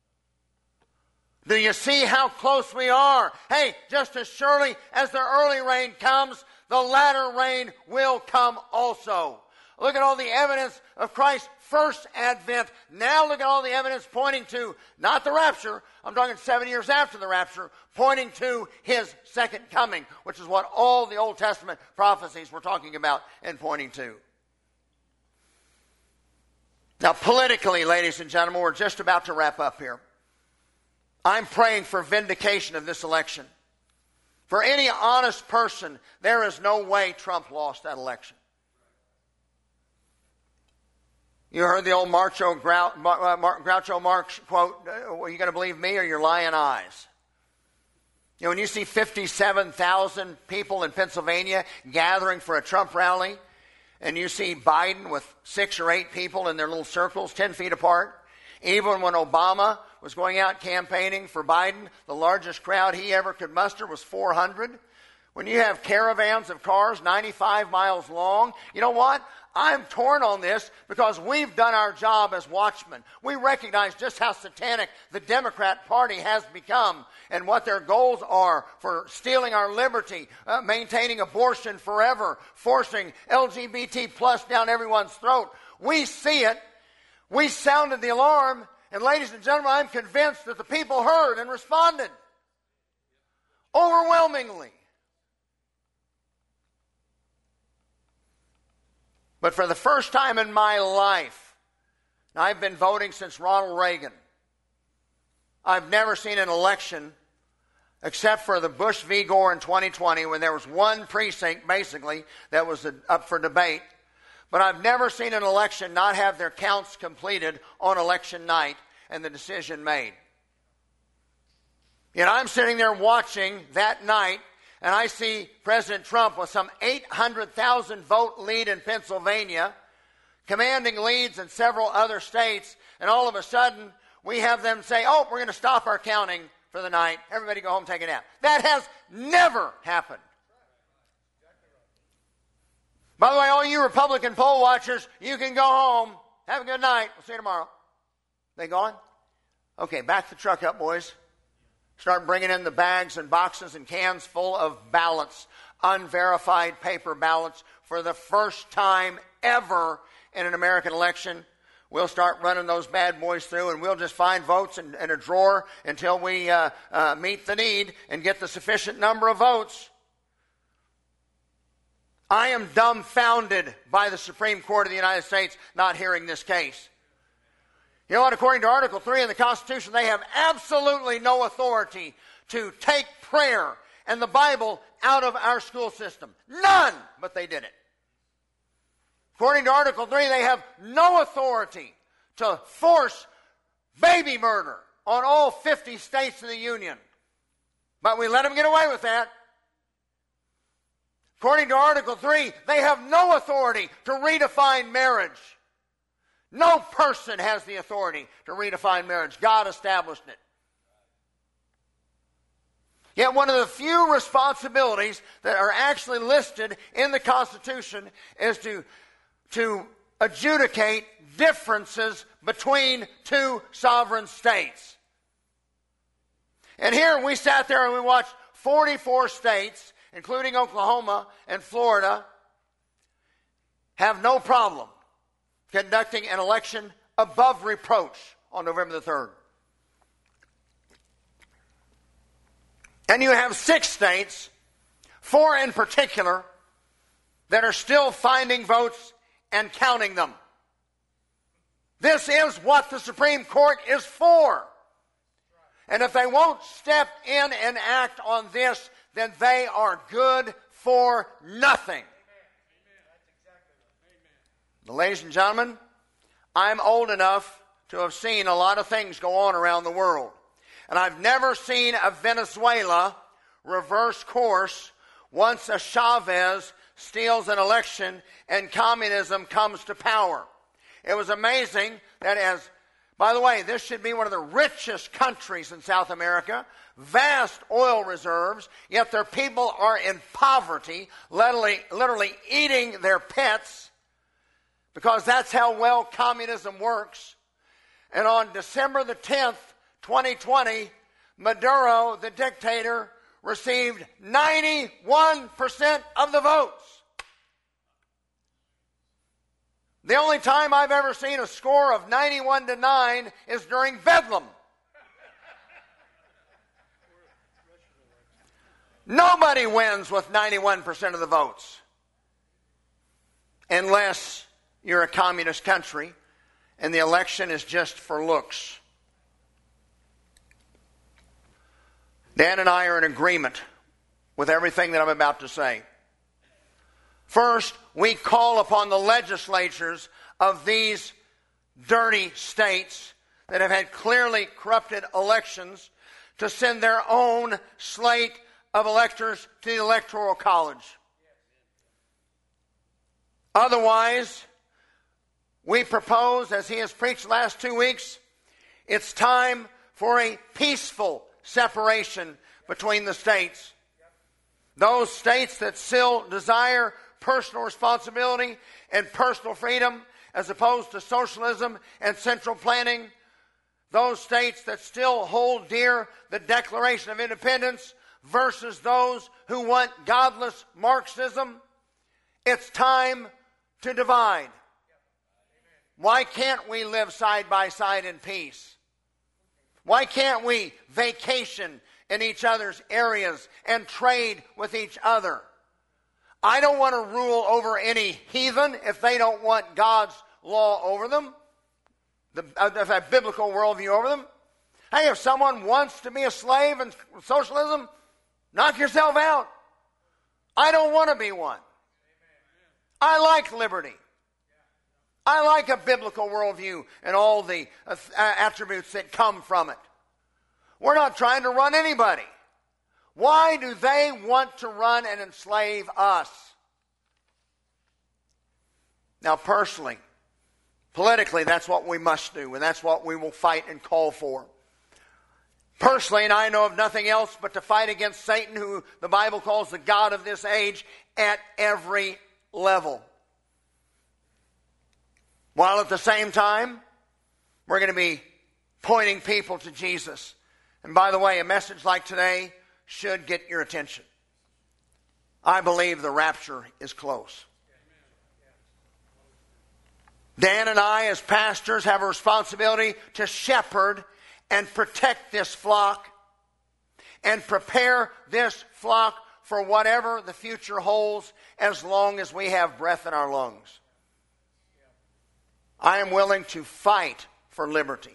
Do you see how close we are? Hey, just as surely as the early rain comes, the latter rain will come also. Look at all the evidence of Christ's first advent. Now look at all the evidence pointing to, not the rapture, I'm talking seven years after the rapture, pointing to his second coming, which is what all the Old Testament prophecies were talking about and pointing to. Now politically, ladies and gentlemen, we're just about to wrap up here. I'm praying for vindication of this election. For any honest person, there is no way Trump lost that election. You heard the old Marcho Grou- uh, Mar- Groucho Marx quote, are you going to believe me or your lying eyes? You know, when you see fifty-seven thousand people in Pennsylvania gathering for a Trump rally, and you see Biden with six or eight people in their little circles, ten feet apart, even when Obama was going out campaigning for Biden, the largest crowd he ever could muster was four hundred. When you have caravans of cars ninety-five miles long, you know what? I'm torn on this because we've done our job as watchmen. We recognize just how satanic the Democrat Party has become and what their goals are for stealing our liberty, uh, maintaining abortion forever, forcing L G B T plus down everyone's throat. We see it. We sounded the alarm. And ladies and gentlemen, I'm convinced that the people heard and responded overwhelmingly. But for the first time in my life, and I've been voting since Ronald Reagan, I've never seen an election except for the Bush v. Gore in twenty twenty when there was one precinct basically that was up for debate. But I've never seen an election not have their counts completed on election night and the decision made. Yet I'm sitting there watching that night, and I see President Trump with some eight hundred thousand vote lead in Pennsylvania, commanding leads in several other states, and all of a sudden we have them say, oh, we're going to stop our counting for the night. Everybody go home, take a nap. That has never happened. By the way, all you Republican poll watchers, you can go home. Have a good night. We'll see you tomorrow. They gone? Okay, back the truck up, boys. Start bringing in the bags and boxes and cans full of ballots, unverified paper ballots. For the first time ever in an American election, we'll start running those bad boys through, and we'll just find votes in, in a drawer until we uh, uh, meet the need and get the sufficient number of votes. I am dumbfounded by the Supreme Court of the United States not hearing this case. You know what? According to Article three in the Constitution, they have absolutely no authority to take prayer and the Bible out of our school system. None! But they did it. According to Article three, they have no authority to force baby murder on all fifty states of the Union. But we let them get away with that. According to Article three, they have no authority to redefine marriage. No person has the authority to redefine marriage. God established it. Yet one of the few responsibilities that are actually listed in the Constitution is to, to adjudicate differences between two sovereign states. And here we sat there and we watched forty-four states, including Oklahoma and Florida, have no problem conducting an election above reproach on November the third. And you have six states, four in particular, that are still finding votes and counting them. This is what the Supreme Court is for. And if they won't step in and act on this, then they are good for nothing. But ladies and gentlemen, I'm old enough to have seen a lot of things go on around the world. And I've never seen a Venezuela reverse course once a Chavez steals an election and communism comes to power. It was amazing that as, by the way, this should be one of the richest countries in South America, vast oil reserves, yet their people are in poverty, literally, literally eating their pets, because that's how well communism works. And on December the tenth, twenty twenty, Maduro, the dictator, received ninety-one percent of the votes. The only time I've ever seen a score of ninety-one to nine is during Bedlam. Nobody wins with ninety-one percent of the votes. Unless you're a communist country and the election is just for looks. Dan and I are in agreement with everything that I'm about to say. First, we call upon the legislatures of these dirty states that have had clearly corrupted elections to send their own slate of electors to the Electoral College. Otherwise, we propose, as he has preached the last two weeks, it's time for a peaceful separation between the states. Those states that still desire personal responsibility and personal freedom as opposed to socialism and central planning. Those states that still hold dear the Declaration of Independence versus those who want godless Marxism. It's time to divide. Why can't we live side by side in peace? Why can't we vacation in each other's areas and trade with each other? I don't want to rule over any heathen if they don't want God's law over them, the, uh, a biblical worldview over them. Hey, if someone wants to be a slave in socialism, knock yourself out. I don't want to be one. I like liberty. I like a biblical worldview and all the uh, attributes that come from it. We're not trying to run anybody. Why do they want to run and enslave us? Now, personally, politically, that's what we must do, and that's what we will fight and call for. Personally, and I know of nothing else but to fight against Satan, who the Bible calls the god of this age, at every level. While at the same time, we're going to be pointing people to Jesus. And by the way, a message like today should get your attention. I believe the rapture is close. Dan and I, as pastors, have a responsibility to shepherd and protect this flock and prepare this flock for whatever the future holds as long as we have breath in our lungs. I am willing to fight for liberty.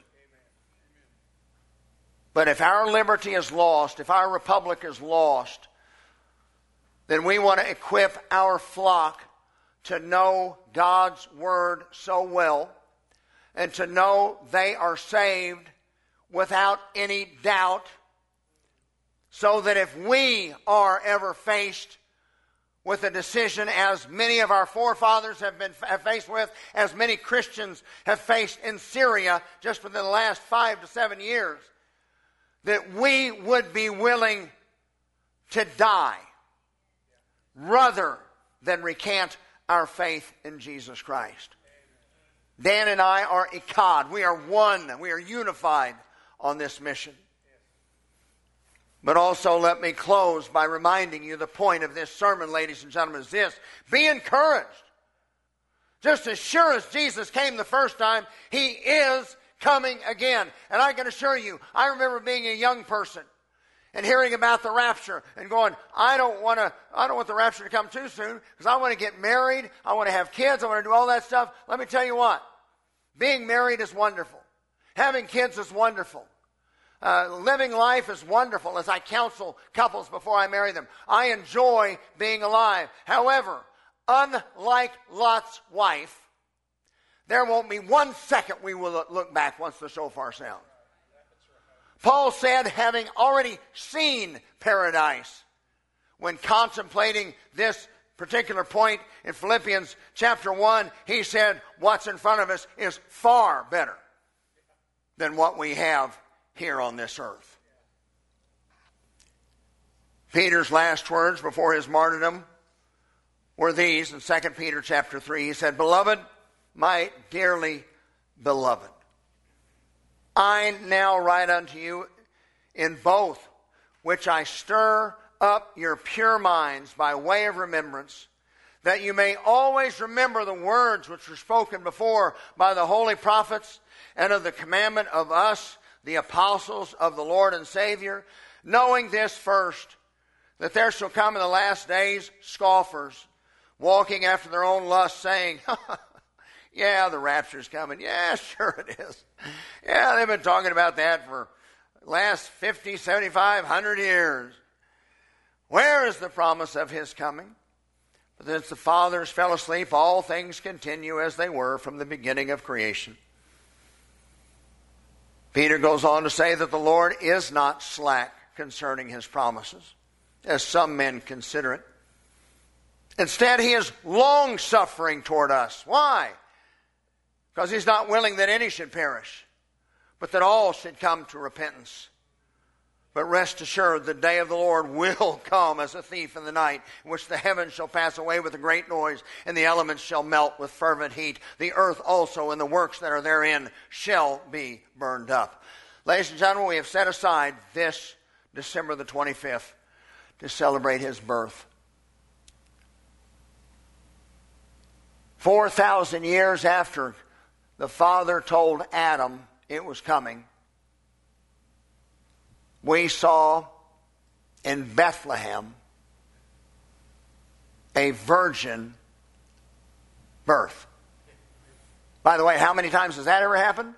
But if our liberty is lost, if our republic is lost, then we want to equip our flock to know God's Word so well and to know they are saved without any doubt, so that if we are ever faced with a decision, as many of our forefathers have been have faced with, as many Christians have faced in Syria just within the last five to seven years, that we would be willing to die rather than recant our faith in Jesus Christ. Dan and I are echad. We are one. We are unified on this mission. But also let me close by reminding you the point of this sermon, ladies and gentlemen, is this. Be encouraged. Just as sure as Jesus came the first time, He is coming again. And I can assure you, I remember being a young person and hearing about the rapture and going, I don't want to, I don't want the rapture to come too soon because I want to get married, I want to have kids, I want to do all that stuff. Let me tell you what, being married is wonderful. Having kids is wonderful. Uh, living life is wonderful as I counsel couples before I marry them. I enjoy being alive. However, unlike Lot's wife, there won't be one second we will look back once the shofar sounds. Paul said, having already seen paradise, when contemplating this particular point in Philippians chapter one, he said, what's in front of us is far better than what we have here on this earth. Peter's last words before his martyrdom were these in Second Peter chapter three. He said, Beloved, my dearly beloved, I now write unto you in both which I stir up your pure minds by way of remembrance, that you may always remember the words which were spoken before by the holy prophets, and of the commandment of us, the apostles of the Lord and Savior, knowing this first, that there shall come in the last days scoffers, walking after their own lust, saying, yeah, the rapture's coming. Yeah, sure it is. Yeah, they've been talking about that for the last fifty, seventy-five, one hundred years. Where is the promise of His coming? But since the fathers fell asleep, all things continue as they were from the beginning of creation. Peter goes on to say that the Lord is not slack concerning His promises, as some men consider it. Instead, He is long-suffering toward us. Why? Because He's not willing that any should perish, but that all should come to repentance. But rest assured, the day of the Lord will come as a thief in the night, in which the heavens shall pass away with a great noise, and the elements shall melt with fervent heat. The earth also and the works that are therein shall be burned up. Ladies and gentlemen, we have set aside this December the twenty-fifth to celebrate His birth. Four thousand years after the Father told Adam it was coming, we saw in Bethlehem a virgin birth. By the way, how many times has that ever happened?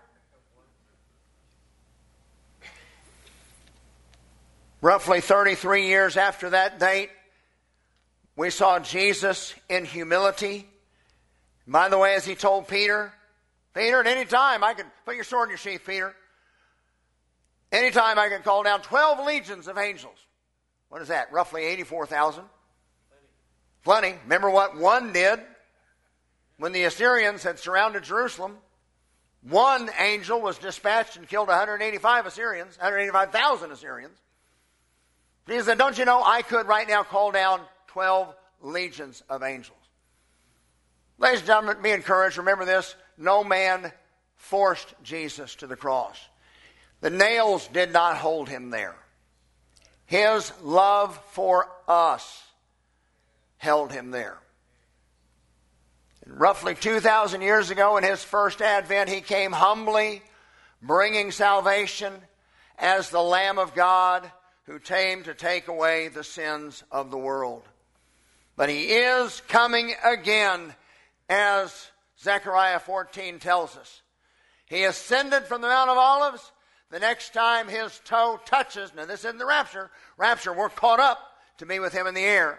Roughly thirty-three years after that date, we saw Jesus in humility. By the way, as He told Peter, Peter, at any time I can put your sword in your sheath, Peter. Anytime I can call down twelve legions of angels. What is that? Roughly eighty-four thousand? Plenty. Plenty. Remember what one did when the Assyrians had surrounded Jerusalem? One angel was dispatched and killed one hundred eighty-five Assyrians, one hundred eighty-five thousand Assyrians. Jesus said, don't you know I could right now call down twelve legions of angels? Ladies and gentlemen, be encouraged. Remember this. No man forced Jesus to the cross. The nails did not hold Him there. His love for us held Him there. And roughly two thousand years ago in His first advent, He came humbly, bringing salvation as the Lamb of God who came to take away the sins of the world. But He is coming again, as Zechariah fourteen tells us. He ascended from the Mount of Olives. The next time His toe touches, now this isn't the rapture. Rapture, we're caught up to be with Him in the air.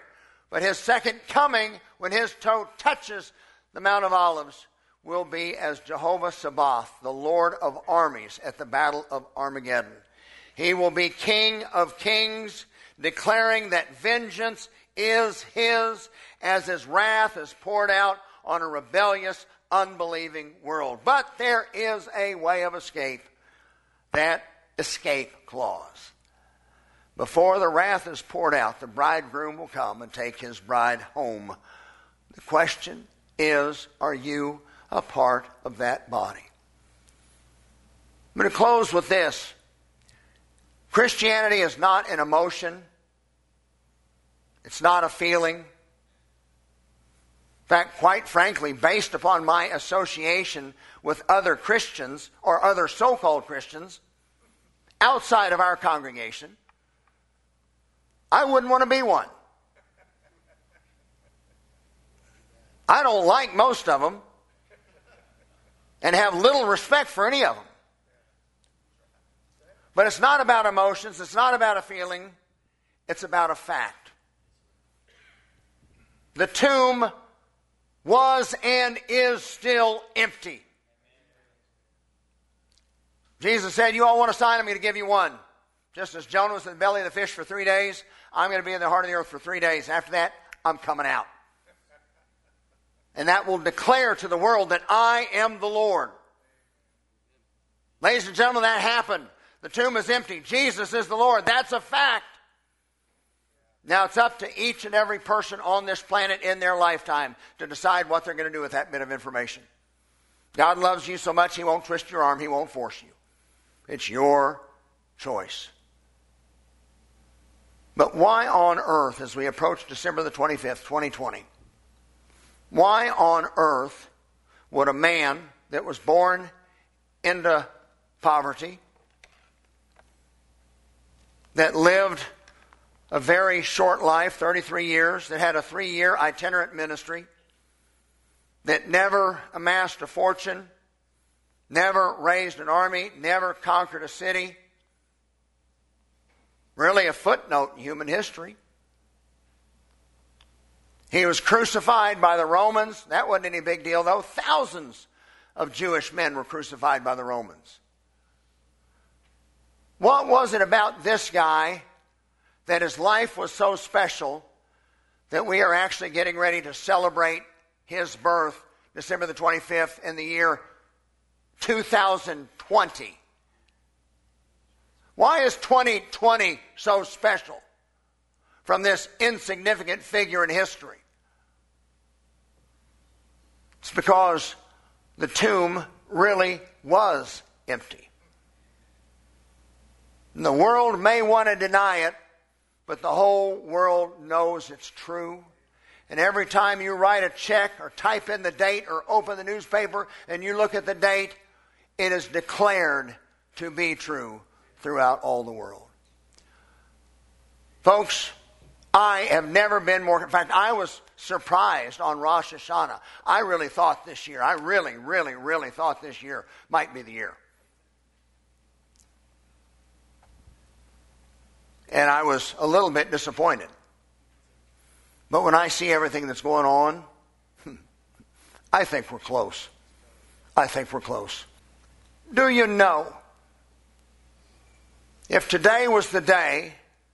But his second coming, when his toe touches the Mount of Olives, will be as Jehovah Sabaoth, the Lord of armies, at the battle of Armageddon. He will be King of kings, declaring that vengeance is his as his wrath is poured out on a rebellious, unbelieving world. But there is a way of escape, that escape clause. Before the wrath is poured out, the bridegroom will come and take his bride home. The question is, are you a part of that body? I'm going to close with this. Christianity is not an emotion. It's not a feeling. In fact, quite frankly, based upon my association with other Christians or other so-called Christians outside of our congregation, I wouldn't want to be one. I don't like most of them and have little respect for any of them. But it's not about emotions. It's not about a feeling. It's about a fact. The tomb was and is still empty. Jesus said, you all want a sign? I'm going to give you one. Just as Jonah was in the belly of the fish for three days, I'm going to be in the heart of the earth for three days. After that, I'm coming out. And that will declare to the world that I am the Lord. Ladies and gentlemen, that happened. The tomb is empty. Jesus is the Lord. That's a fact. Now it's up to each and every person on this planet in their lifetime to decide what they're going to do with that bit of information. God loves you so much he won't twist your arm. He won't force you. It's your choice. But why on earth, as we approach December the twenty-fifth, twenty twenty, why on earth would a man that was born into poverty, that lived a very short life, thirty-three years, that had a three-year itinerant ministry, that never amassed a fortune, never raised an army, never conquered a city, really a footnote in human history. He was crucified by the Romans. That wasn't any big deal, though. Thousands of Jewish men were crucified by the Romans. What was it about this guy that his life was so special that we are actually getting ready to celebrate his birth, December the twenty-fifth, in the year two thousand twenty? Why is twenty twenty so special from this insignificant figure in history? It's because the tomb really was empty. And the world may want to deny it, but the whole world knows it's true. And every time you write a check or type in the date or open the newspaper and you look at the date, it is declared to be true throughout all the world. Folks, I have never been more, in fact, I was surprised on Rosh Hashanah. I really thought this year, I really, really, really thought this year might be the year. And I was a little bit disappointed. But when I see everything that's going on, I think we're close. I think we're close. Do you know, if today was the day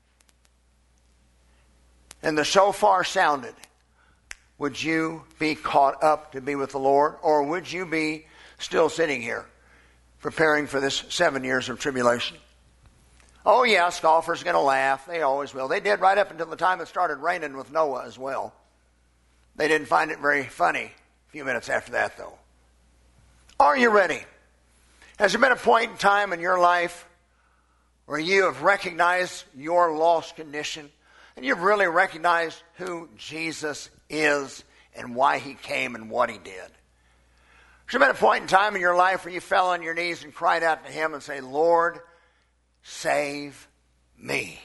and the shofar sounded, would you be caught up to be with the Lord? Or would you be still sitting here preparing for this seven years of tribulation? Oh yeah, scoffers are going to laugh. They always will. They did right up until the time it started raining with Noah as well. They didn't find it very funny a few minutes after that, though. Are you ready? Has there been a point in time in your life where you have recognized your lost condition and you've really recognized who Jesus is and why he came and what he did? Has there been a point in time in your life where you fell on your knees and cried out to him and say, Lord, save me?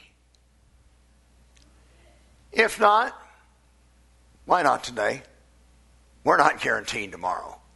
If not, why not today? We're not guaranteed tomorrow.